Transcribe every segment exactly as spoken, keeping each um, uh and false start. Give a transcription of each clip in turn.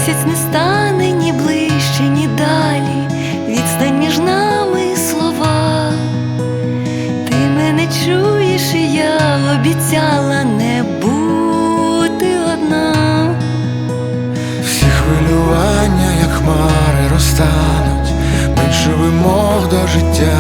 Місяць не стане ні ближче, ні далі, відстань між нами слова. Ти мене чуєш, і я обіцяла не бути одна. Всі хвилювання, як хмари, розтануть, менше вимог до життя.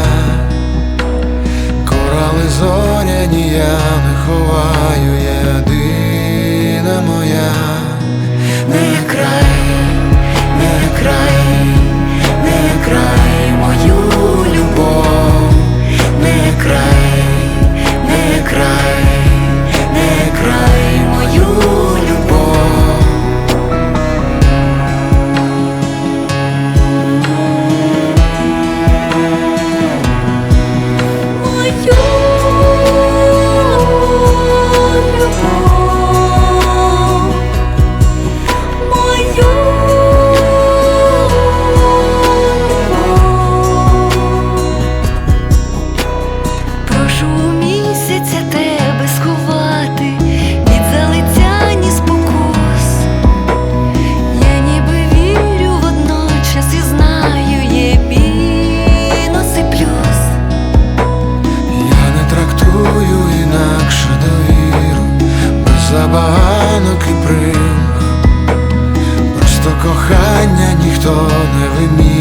Корали зоряні я не ховаю, єдина моя. Не край, не край, не край мою любов, не край, не край, не край мою любов. Мою забаганок і примх, просто кохання ніхто не вимірює.